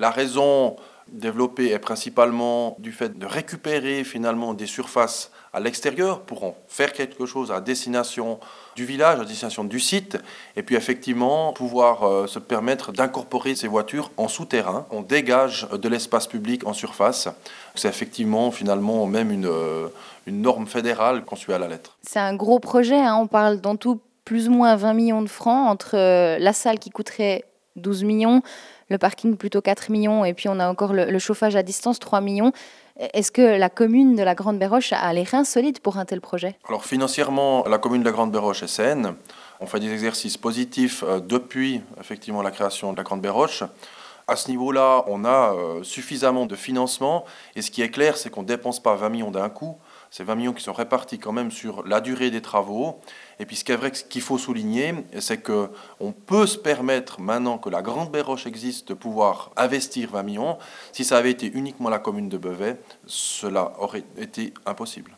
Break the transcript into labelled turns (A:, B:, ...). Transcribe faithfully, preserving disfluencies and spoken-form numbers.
A: La raison développée est principalement du fait de récupérer finalement des surfaces à l'extérieur pour en faire quelque chose à destination du village, à destination du site, et puis effectivement pouvoir euh, se permettre d'incorporer ces voitures en souterrain. On dégage de l'espace public en surface. C'est effectivement finalement même une, euh, une norme fédérale qu'on suit à la lettre.
B: C'est un gros projet, hein. On parle dans tout plus ou moins vingt millions de francs entre euh, la salle qui coûterait douze millions, le parking plutôt quatre millions, et puis on a encore le, le chauffage à distance, trois millions. Est-ce que la commune de la Grande Béroche a les reins solides pour un tel projet?
A: Alors financièrement, la commune de la Grande Béroche est saine. On fait des exercices positifs euh, depuis effectivement la création de la Grande Béroche. À ce niveau-là, on a euh, suffisamment de financement. Et ce qui est clair, c'est qu'on ne dépense pas vingt millions d'un coup. C'est vingt millions qui sont répartis quand même sur la durée des travaux. Et puis ce qui est vrai, ce qu'il faut souligner, c'est qu'on peut se permettre, maintenant que la Grande Béroche existe, de pouvoir investir vingt millions. Si ça avait été uniquement la commune de Beauvais, cela aurait été impossible.